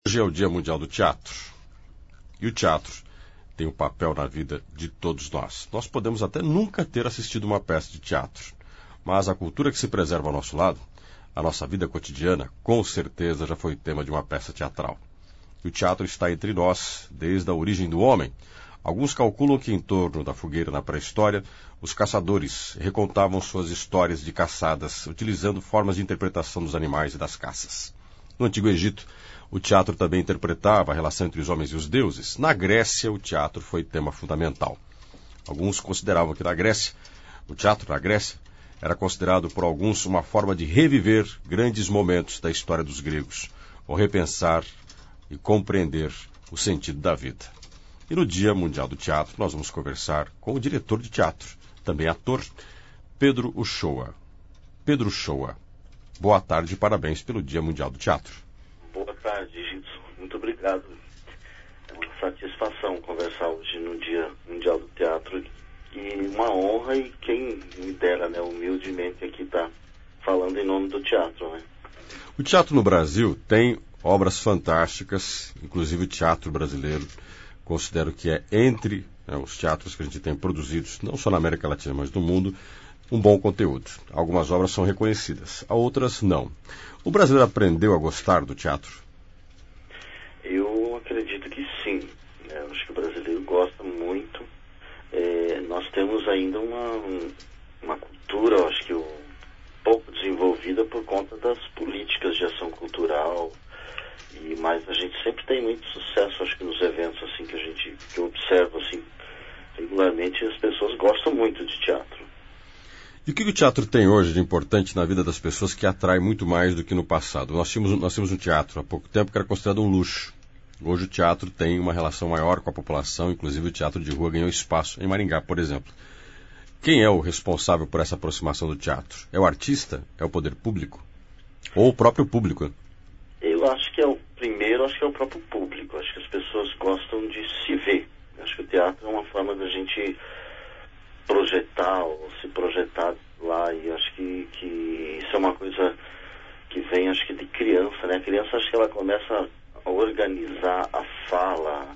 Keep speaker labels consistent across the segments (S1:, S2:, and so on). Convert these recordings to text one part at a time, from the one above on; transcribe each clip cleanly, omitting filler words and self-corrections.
S1: Hoje é o Dia Mundial do Teatro. E o teatro tem um papel na vida de todos nós. Nós podemos até nunca ter assistido uma peça de teatro, mas a cultura que se preserva ao nosso lado, a nossa vida cotidiana, com certeza já foi tema de uma peça teatral. E o teatro está entre nós desde a origem do homem. Alguns calculam que em torno da fogueira na pré-história, os caçadores recontavam suas histórias de caçadas, utilizando formas de interpretação dos animais e das caças. No Antigo Egito, o teatro também interpretava a relação entre os homens e os deuses. Na Grécia, o teatro foi tema fundamental. Alguns consideravam que o teatro na Grécia era considerado por alguns uma forma de reviver grandes momentos da história dos gregos, ou repensar e compreender o sentido da vida. E no Dia Mundial do Teatro, nós vamos conversar com o diretor de teatro, também ator, Pedro Uchoa. Pedro Uchoa, boa tarde e parabéns pelo Dia Mundial do Teatro.
S2: Boa tarde, Gilson. Muito obrigado. É uma satisfação conversar hoje no Dia Mundial do Teatro e uma honra, e quem me dera, né, humildemente aqui tá falando em nome do teatro, né?
S1: O teatro no Brasil tem obras fantásticas, inclusive o teatro brasileiro. Considero que é entre os teatros que a gente tem produzidos, não só na América Latina, mas no mundo, um bom conteúdo. Algumas obras são reconhecidas, outras não. O brasileiro aprendeu a gostar do teatro?
S2: Eu acredito que sim. Eu acho que o brasileiro gosta muito. Nós temos ainda uma cultura, eu acho que pouco desenvolvida por conta das políticas de ação cultural. Mas a gente sempre tem muito sucesso, acho que nos eventos assim que eu observo assim regularmente, as pessoas gostam muito de teatro.
S1: E o que o teatro tem hoje de importante na vida das pessoas que atrai muito mais do que no passado? Nós tínhamos um teatro há pouco tempo que era considerado um luxo. Hoje o teatro tem uma relação maior com a população, inclusive o teatro de rua ganhou espaço em Maringá, por exemplo. Quem é o responsável por essa aproximação do teatro? É o artista? É o poder público? Ou o próprio público?
S2: Eu acho que é o próprio público. Acho que as pessoas gostam de se ver. Acho que o teatro é uma forma da gente projetar ou se projetar lá, e acho que isso é uma coisa que vem, acho que de criança, né? A criança, acho que ela começa a organizar a fala,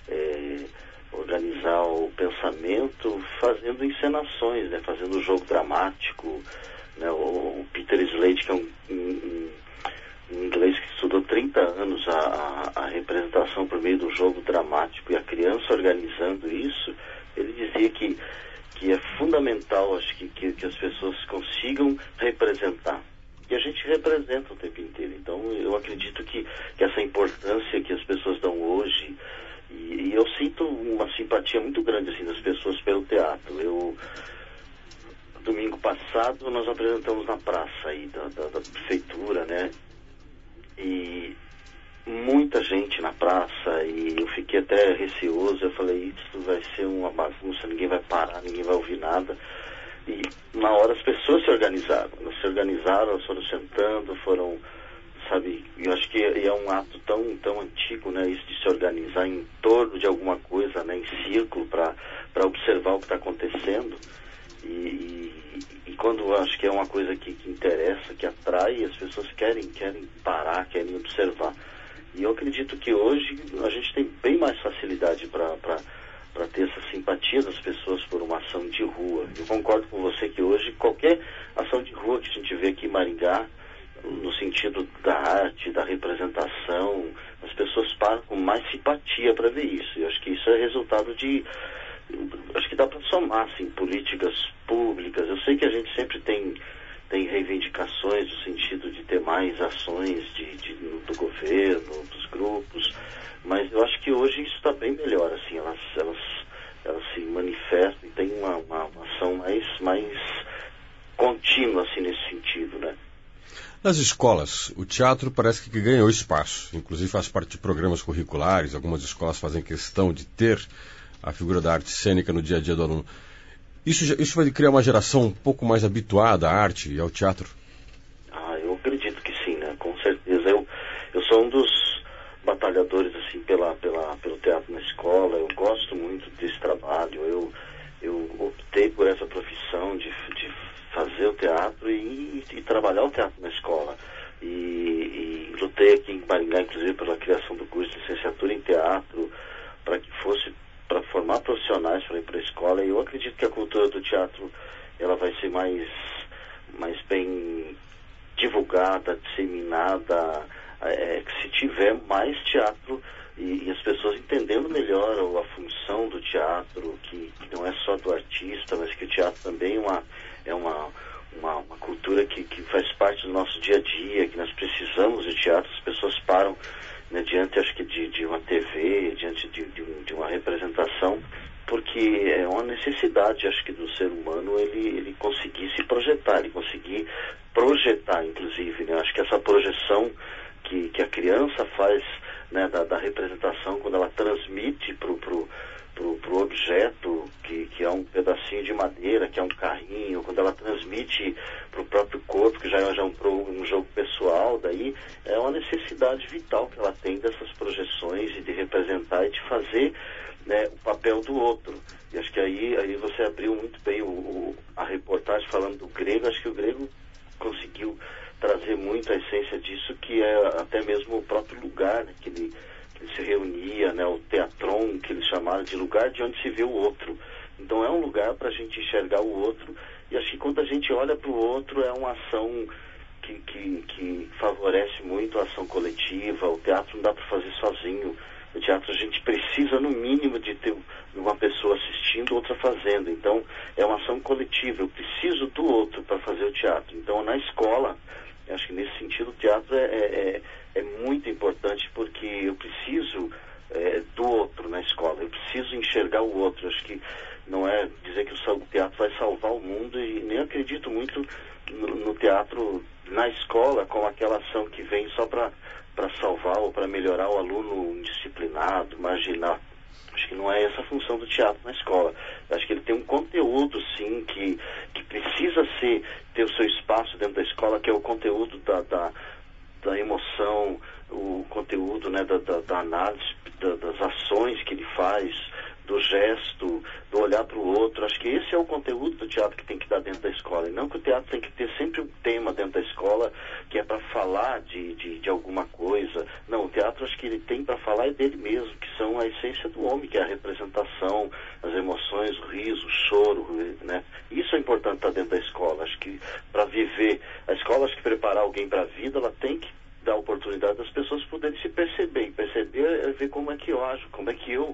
S2: organizar o pensamento, fazendo encenações, né? Fazendo o jogo dramático, né? O Peter Slade, que é um inglês que estudou 30 anos a representação por meio do jogo dramático, e a criança organizando isso, ele dizia que é fundamental, acho que as pessoas consigam representar. E a gente representa o tempo inteiro. Então, eu acredito que essa importância que as pessoas dão hoje, e eu sinto uma simpatia muito grande assim das pessoas pelo teatro. Domingo passado, nós apresentamos na praça aí da prefeitura, né? E muita gente na praça, e eu fiquei até receoso. Eu falei, isso vai ser uma bagunça, ninguém vai parar, ninguém vai ouvir nada. E na hora as pessoas se organizaram. Elas foram sentando, sabe, eu acho que é um ato tão antigo, né, isso de se organizar em torno de alguma coisa, né, em círculo, para observar o que está acontecendo. E quando eu acho que é uma coisa que interessa, que atrai, as pessoas querem parar, querem observar. E eu acredito que hoje a gente tem bem mais facilidade para ter essa simpatia das pessoas por uma ação de rua. Eu concordo com você que hoje qualquer ação de rua que a gente vê aqui em Maringá, no sentido da arte, da representação, as pessoas param com mais simpatia para ver isso. Eu acho que isso é resultado acho que dá para somar, assim, políticas públicas. Eu sei que a gente sempre tem reivindicações no sentido de ter mais ações do governo, dos grupos, mas eu acho que hoje isso está bem melhor, assim, elas se manifestam e tem uma ação mais contínua, assim, nesse sentido, né?
S1: Nas escolas, o teatro parece que ganhou espaço, inclusive faz parte de programas curriculares. Algumas escolas fazem questão de ter a figura da arte cênica no dia a dia do aluno. Isso vai criar uma geração um pouco mais habituada à arte e ao teatro?
S2: Eu acredito que sim, né? Com certeza. Eu sou um dos batalhadores, assim, pelo teatro na escola. Eu gosto muito desse trabalho. Eu optei por essa profissão de fazer o teatro e trabalhar o teatro na escola. E lutei aqui em Maringá, inclusive, pela criação do acredito que a cultura do teatro ela vai ser mais bem divulgada, disseminada, se tiver mais teatro e as pessoas entendendo melhor a função do teatro, que não é só do artista, mas que o teatro também é uma cultura que faz parte do nosso dia a dia, que nós precisamos de teatro. As pessoas param, né, diante, acho que de uma TV, diante de uma representação, porque é uma necessidade, acho que, do ser humano ele conseguir se projetar, ele conseguir projetar, inclusive, né? Acho que essa projeção que a criança faz, né, da representação, quando ela transmite pro objeto, que é um pedacinho de madeira, que é um carrinho, quando ela transmite para o próprio corpo, que já é um jogo pessoal, daí é uma necessidade vital que ela tem dessas projeções e de representar e de fazer, né, o papel do outro. E acho que aí você abriu muito bem a reportagem falando do grego. Acho que o grego conseguiu trazer muito a essência disso, que é até mesmo o próprio lugar, né, que ele se reunia, né, o teatron, que eles chamaram de lugar de onde se vê o outro. Então é um lugar para a gente enxergar o outro, e acho que quando a gente olha para o outro é uma ação que favorece muito a ação coletiva. O teatro não dá para fazer sozinho. No teatro a gente precisa, no mínimo, de ter uma pessoa assistindo, outra fazendo. Então é uma ação coletiva. Eu preciso do outro para fazer o teatro. Então na escola, eu acho que nesse sentido o teatro é muito importante, porque eu preciso do outro na escola. Eu preciso enxergar o outro. Eu acho que não é dizer que o teatro vai salvar o mundo, e nem acredito muito no teatro na escola como aquela ação que vem só para salvar ou para melhorar o aluno indisciplinado, marginal. Acho que não é essa a função do teatro na escola. Acho que ele tem um conteúdo, sim, que precisa ter o seu espaço dentro da escola, que é o conteúdo da emoção, o conteúdo, né, da análise, das ações que ele faz, do gesto, do olhar para o outro. Acho que esse é o conteúdo do teatro que tem que dar dentro da escola. E não que o teatro tem que ter sempre um tema dentro da escola que é para falar de alguma coisa. Não, o teatro, acho que ele tem para falar dele mesmo, que são a essência do homem, que é a representação, as emoções, o riso, o choro, né? Isso é importante estar dentro da escola. Acho que para viver, a escola, acho que preparar alguém para a vida, ela tem que dar a oportunidade das pessoas poderem se perceber. E perceber é ver como é que eu ajo, como é que eu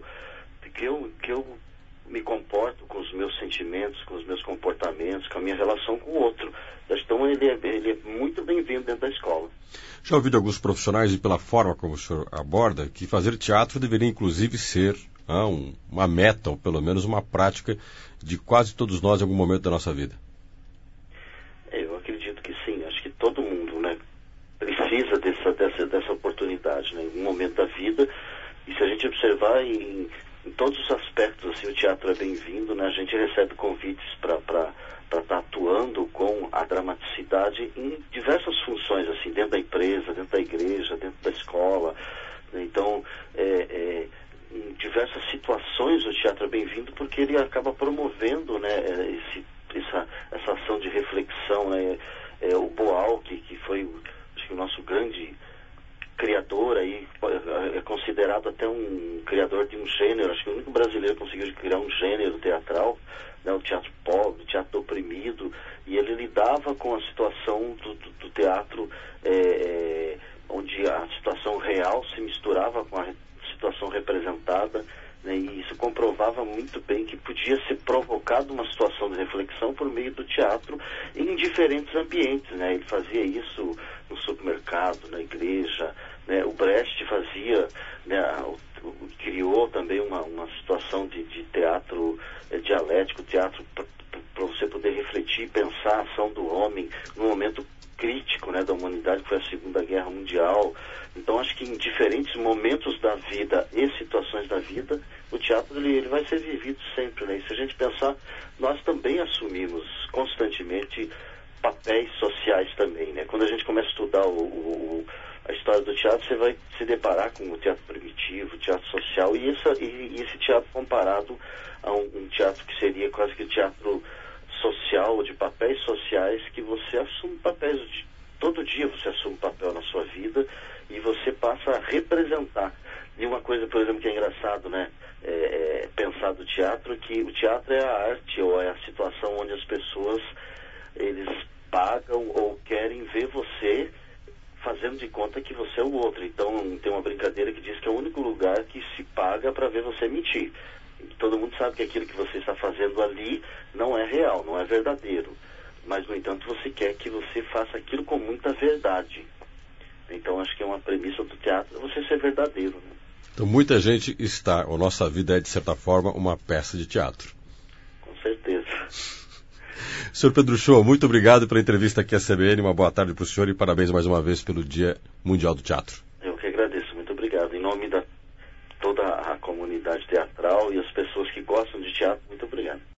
S2: me comporto com os meus sentimentos, com os meus comportamentos, com a minha relação com o outro. Então ele é muito bem-vindo dentro da escola.
S1: Já ouvi de alguns profissionais, e pela forma como o senhor aborda, que fazer teatro deveria inclusive ser uma meta, ou pelo menos uma prática de quase todos nós em algum momento da nossa vida.
S2: Eu acredito que sim. Acho que todo mundo, né, precisa dessa oportunidade, né, em um momento da vida. E se a gente observar em todos os aspectos, assim, o teatro é bem-vindo, né? A gente recebe convites para estar atuando com a dramaticidade em diversas funções, assim, dentro da empresa, dentro da igreja, dentro da escola. Então, em diversas situações o teatro é bem-vindo, porque ele acaba promovendo, né, essa ação de reflexão, né? O Boal, que foi, acho que, o nosso grande criador, aí é considerado até um criador de um gênero. Acho que o único brasileiro que conseguiu criar um gênero teatral, né, o teatro pobre, o teatro oprimido, e ele lidava com a situação do teatro, onde a situação real se misturava com a situação representada, né, e isso comprovava muito bem que podia ser provocada uma situação de reflexão por meio do teatro em diferentes ambientes, né? Ele fazia isso no supermercado, na igreja, né? O Brecht fazia, né, criou também uma situação de teatro dialético, teatro para você poder refletir e pensar a ação do homem no momento crítico, né, da humanidade, que foi a Segunda Guerra Mundial. Então acho que em diferentes momentos da vida e situações da vida, o teatro ele vai ser vivido sempre, né? E se a gente pensar, nós também assumimos constantemente papéis sociais também, né? Quando a gente começa a estudar a história do teatro, você vai se deparar com o teatro primitivo, o teatro social, e esse teatro comparado a um teatro que seria quase que o teatro social, de papéis sociais, que você assume papéis todo dia. Você assume papel na sua vida e você passa a representar, E uma coisa, por exemplo, que é engraçado, né? Pensar do teatro, que o teatro é a arte ou é a situação onde as pessoas, eles pagam ou querem ver você fazendo de conta que você é o outro. Então, tem uma brincadeira que diz que é o único lugar que se paga para ver você mentir. Todo mundo sabe que aquilo que você está fazendo ali não é real, não é verdadeiro. Mas, no entanto, você quer que você faça aquilo com muita verdade. Então, acho que é uma premissa do teatro, você ser verdadeiro, né?
S1: Então, muita gente está, ou nossa vida é, de certa forma, uma peça de teatro.
S2: Com certeza.
S1: Sr. Pedro Shoa, muito obrigado pela entrevista aqui à CBN, uma boa tarde para o senhor e parabéns mais uma vez pelo Dia Mundial do Teatro.
S2: Eu que agradeço, muito obrigado. Em nome da toda a comunidade teatral e as pessoas que gostam de teatro, muito obrigado.